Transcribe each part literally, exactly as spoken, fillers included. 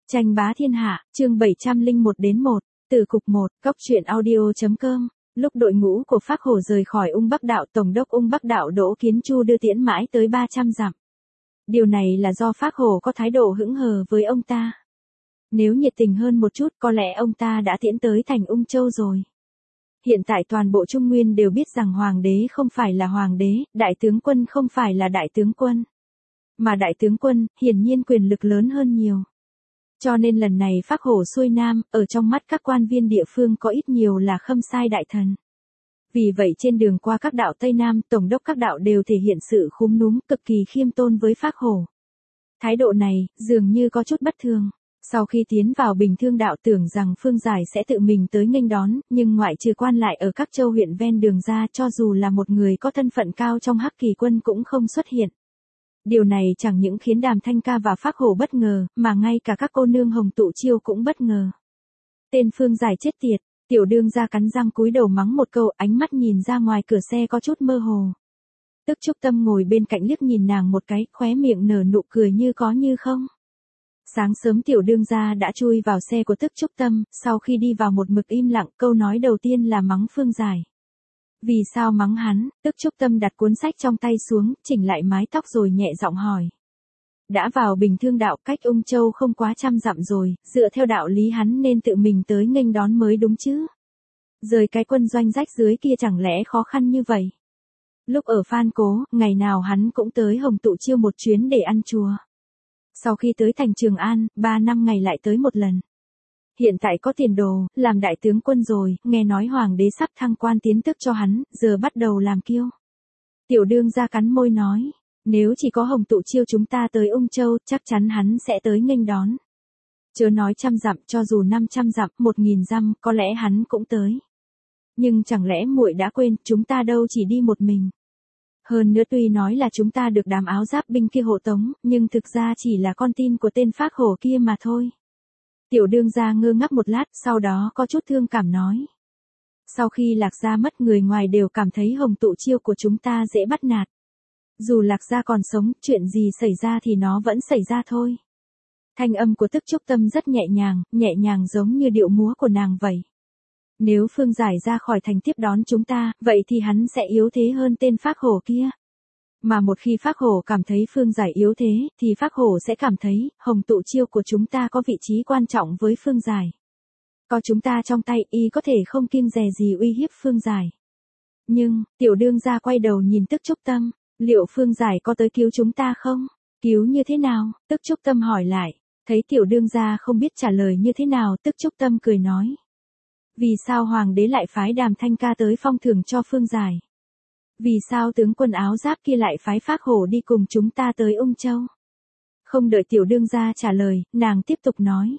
Tranh bá thiên hạ, chương bảy trăm lẻ một đến một, từ cục một, góc truyện audio.com. Lúc đội ngũ của Phác Hổ rời khỏi Ung Bắc Đạo, Tổng đốc Ung Bắc Đạo Đỗ Kiến Chu đưa tiễn mãi tới ba trăm dặm. Điều này là do Phác Hổ có thái độ hững hờ với ông ta. Nếu nhiệt tình hơn một chút, có lẽ ông ta đã tiễn tới thành Ung Châu rồi. Hiện tại toàn bộ Trung Nguyên đều biết rằng hoàng đế không phải là hoàng đế, đại tướng quân không phải là đại tướng quân. Mà đại tướng quân, hiển nhiên quyền lực lớn hơn nhiều. Cho nên lần này Phác Hổ xuôi Nam, ở trong mắt các quan viên địa phương có ít nhiều là khâm sai đại thần. Vì vậy trên đường qua các đạo Tây Nam, tổng đốc các đạo đều thể hiện sự khúm núm, cực kỳ khiêm tôn với Phác Hổ. Thái độ này, dường như có chút bất thường. Sau khi tiến vào Bình Thương đạo tưởng rằng Phương Giải sẽ tự mình tới nghênh đón, nhưng ngoại trừ quan lại ở các châu huyện ven đường ra, cho dù là một người có thân phận cao trong Hắc Kỳ quân cũng không xuất hiện. Điều này chẳng những khiến Đàm Thanh Ca và Phác Hổ bất ngờ, mà ngay cả các cô nương Hồng Tụ Chiêu cũng bất ngờ. Tên Phương Giải chết tiệt, tiểu đương gia cắn răng cúi đầu mắng một câu, ánh mắt nhìn ra ngoài cửa xe có chút mơ hồ. Tức Trúc Tâm ngồi bên cạnh liếc nhìn nàng một cái, khóe miệng nở nụ cười như có như không. Sáng sớm tiểu đương gia đã chui vào xe của Tức Trúc Tâm, sau khi đi vào một mực im lặng, câu nói đầu tiên là mắng Phương Giải. Vì sao mắng hắn? Tức Trúc Tâm đặt cuốn sách trong tay xuống, chỉnh lại mái tóc rồi nhẹ giọng hỏi. Đã vào Bình Thương đạo, cách Ung Châu không quá trăm dặm rồi, dựa theo đạo lý hắn nên tự mình tới nghênh đón mới đúng chứ. Rời cái quân doanh rách dưới kia chẳng lẽ khó khăn như vậy? Lúc ở Phan Cố, ngày nào hắn cũng tới Hồng Tụ Chiêu một chuyến để ăn chùa. Sau khi tới thành Trường An, ba năm ngày lại tới một lần. Hiện tại có tiền đồ, làm đại tướng quân rồi, nghe nói hoàng đế sắp thăng quan tiến tước cho hắn, giờ bắt đầu làm kiêu. Tiểu đương gia cắn môi nói, nếu chỉ có Hồng Tụ Chiêu chúng ta tới Ung Châu, chắc chắn hắn sẽ tới nghênh đón. Chớ nói trăm dặm, cho dù năm trăm dặm, một nghìn dặm, có lẽ hắn cũng tới. Nhưng chẳng lẽ muội đã quên, chúng ta đâu chỉ đi một mình. Hơn nữa tuy nói là chúng ta được đám áo giáp binh kia hộ tống, nhưng thực ra chỉ là con tin của tên Phác Hổ kia mà thôi. Tiểu đương gia ngơ ngác một lát, sau đó có chút thương cảm nói. Sau khi Lạc Gia mất, người ngoài đều cảm thấy Hồng Tụ Chiêu của chúng ta dễ bắt nạt. Dù Lạc Gia còn sống, chuyện gì xảy ra thì nó vẫn xảy ra thôi. Thanh âm của Tức Trúc Tâm rất nhẹ nhàng, nhẹ nhàng giống như điệu múa của nàng vậy. Nếu Phương Giải ra khỏi thành tiếp đón chúng ta, vậy thì hắn sẽ yếu thế hơn tên Phác Hổ kia. Mà một khi Phác Hổ cảm thấy Phương Giải yếu thế, thì Phác Hổ sẽ cảm thấy, Hồng Tụ Chiêu của chúng ta có vị trí quan trọng với Phương Giải. Có chúng ta trong tay, y có thể không kiêng dè gì uy hiếp Phương Giải. Nhưng, tiểu đương gia quay đầu nhìn Tức Trúc Tâm, liệu Phương Giải có tới cứu chúng ta không? Cứu như thế nào? Tức Trúc Tâm hỏi lại, thấy tiểu đương gia không biết trả lời như thế nào, Tức Trúc Tâm cười nói. Vì sao hoàng đế lại phái Đàm Thanh Ca tới phong thưởng cho Phương Giải? Vì sao tướng quân áo giáp kia lại phái Phác Hổ đi cùng chúng ta tới Ung Châu? Không đợi tiểu đương gia trả lời, nàng tiếp tục nói.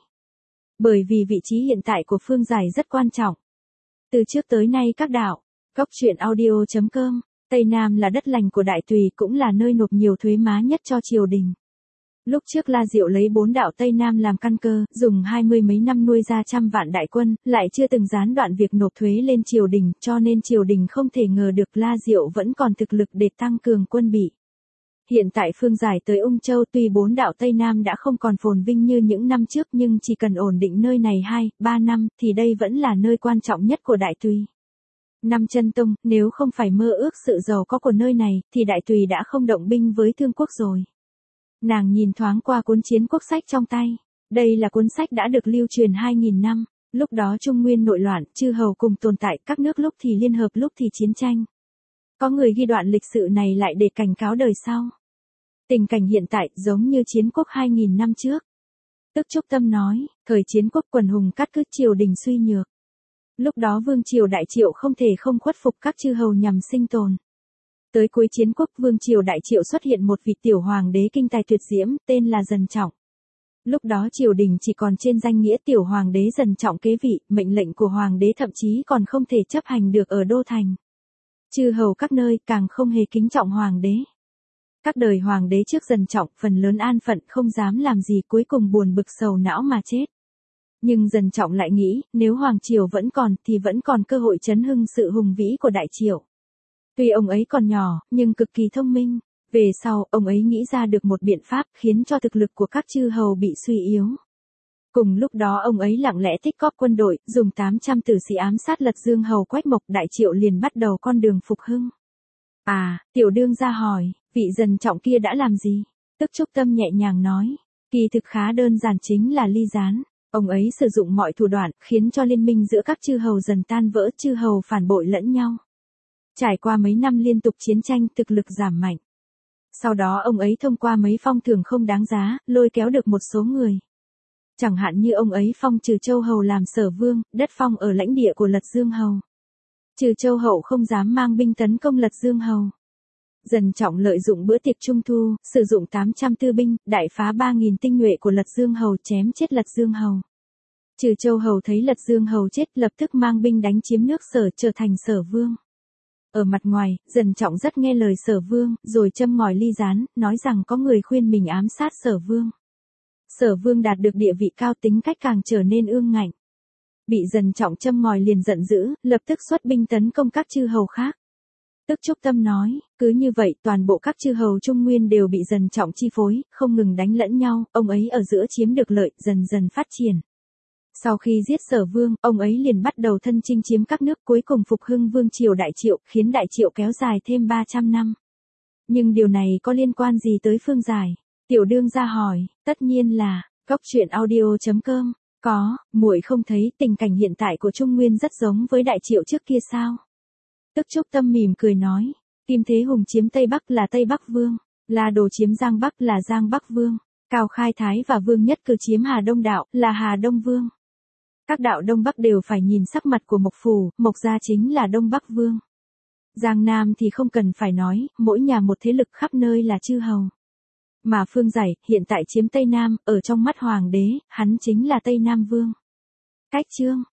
Bởi vì vị trí hiện tại của Phương Giải rất quan trọng. Từ trước tới nay các đạo, góc truyện audio.com, Tây Nam là đất lành của Đại Tùy, cũng là nơi nộp nhiều thuế má nhất cho triều đình. Lúc trước La Diệu lấy bốn đạo Tây Nam làm căn cơ, dùng hai mươi mấy năm nuôi ra trăm vạn đại quân, lại chưa từng gián đoạn việc nộp thuế lên triều đình, cho nên triều đình không thể ngờ được La Diệu vẫn còn thực lực để tăng cường quân bị. Hiện tại Phương Giải tới Ung Châu, tuy bốn đạo Tây Nam đã không còn phồn vinh như những năm trước, nhưng chỉ cần ổn định nơi này hai, ba năm, thì đây vẫn là nơi quan trọng nhất của Đại Tùy. Năm Chân Tông, nếu không phải mơ ước sự giàu có của nơi này, thì Đại Tùy đã không động binh với Thương Quốc rồi. Nàng nhìn thoáng qua cuốn chiến quốc sách trong tay. Đây là cuốn sách đã được lưu truyền hai nghìn năm. Lúc đó Trung Nguyên nội loạn, chư hầu cùng tồn tại, các nước lúc thì liên hợp lúc thì chiến tranh. Có người ghi đoạn lịch sử này lại để cảnh cáo đời sau. Tình cảnh hiện tại giống như chiến quốc hai nghìn năm trước. Tức Trúc Tâm nói, thời chiến quốc quần hùng cắt cứ, triều đình suy nhược. Lúc đó vương triều Đại Triệu không thể không khuất phục các chư hầu nhằm sinh tồn. Tới cuối chiến quốc, vương triều Đại Triệu xuất hiện một vị tiểu hoàng đế kinh tài tuyệt diễm, tên là Dần Trọng. Lúc đó triều đình chỉ còn trên danh nghĩa, tiểu hoàng đế Dần Trọng kế vị, mệnh lệnh của hoàng đế thậm chí còn không thể chấp hành được ở đô thành. Chư hầu các nơi càng không hề kính trọng hoàng đế. Các đời hoàng đế trước Dần Trọng phần lớn an phận, không dám làm gì, cuối cùng buồn bực sầu não mà chết. Nhưng Dần Trọng lại nghĩ, nếu hoàng triều vẫn còn thì vẫn còn cơ hội chấn hưng sự hùng vĩ của Đại Triệu. Tuy ông ấy còn nhỏ, nhưng cực kỳ thông minh. Về sau, ông ấy nghĩ ra được một biện pháp khiến cho thực lực của các chư hầu bị suy yếu. Cùng lúc đó ông ấy lặng lẽ tích góp quân đội, dùng tám trăm tử sĩ ám sát Lật Dương Hầu Quách Mộc, Đại Triệu liền bắt đầu con đường phục hưng. À, tiểu đương gia hỏi, vị Dần Trọng kia đã làm gì? Tức Trúc Tâm nhẹ nhàng nói, kỳ thực khá đơn giản, chính là ly gián. Ông ấy sử dụng mọi thủ đoạn, khiến cho liên minh giữa các chư hầu dần tan vỡ, chư hầu phản bội lẫn nhau. Trải qua mấy năm liên tục chiến tranh, thực lực giảm mạnh. Sau đó ông ấy thông qua mấy phong thưởng không đáng giá, lôi kéo được một số người. Chẳng hạn như ông ấy phong Trừ Châu Hầu làm Sở Vương, đất phong ở lãnh địa của Lật Dương Hầu. Trừ Châu Hậu không dám mang binh tấn công Lật Dương Hầu. Dần Trọng lợi dụng bữa tiệc trung thu, sử dụng tám trăm tư binh, đại phá ba nghìn tinh nhuệ của Lật Dương Hầu, chém chết Lật Dương Hầu. Trừ Châu Hầu thấy Lật Dương Hầu chết, lập tức mang binh đánh chiếm nước Sở, trở thành Sở Vương. Ở mặt ngoài, Dần Trọng rất nghe lời Sở Vương, rồi châm ngòi ly gián, nói rằng có người khuyên mình ám sát Sở Vương. Sở Vương đạt được địa vị cao, tính cách càng trở nên ương ngạnh. Bị Dần Trọng châm ngòi liền giận dữ, lập tức xuất binh tấn công các chư hầu khác. Tức Trúc Tâm nói, cứ như vậy toàn bộ các chư hầu Trung Nguyên đều bị Dần Trọng chi phối, không ngừng đánh lẫn nhau, ông ấy ở giữa chiếm được lợi, dần dần phát triển. Sau khi giết Sở Vương, ông ấy liền bắt đầu thân chinh chiếm các nước, cuối cùng phục hưng vương triều Đại Triệu, khiến Đại Triệu kéo dài thêm ba trăm năm. Nhưng điều này có liên quan gì tới Phương Giải? Tiểu đương gia hỏi, tất nhiên là, cốc truyện audio chấm com. Có, muội không thấy tình cảnh hiện tại của Trung Nguyên rất giống với Đại Triệu trước kia sao? Tức Trúc Tâm mỉm cười nói, Kim Thế Hùng chiếm Tây Bắc là Tây Bắc Vương, La Đồ chiếm Giang Bắc là Giang Bắc Vương, Cao Khai Thái và Vương Nhất Cử chiếm Hà Đông Đạo là Hà Đông Vương. Các đạo Đông Bắc đều phải nhìn sắc mặt của Mộc Phủ, Mộc gia chính là Đông Bắc Vương. Giang Nam thì không cần phải nói, mỗi nhà một thế lực, khắp nơi là chư hầu. Mà Phương Giải, hiện tại chiếm Tây Nam, ở trong mắt Hoàng đế, hắn chính là Tây Nam Vương. Cách chương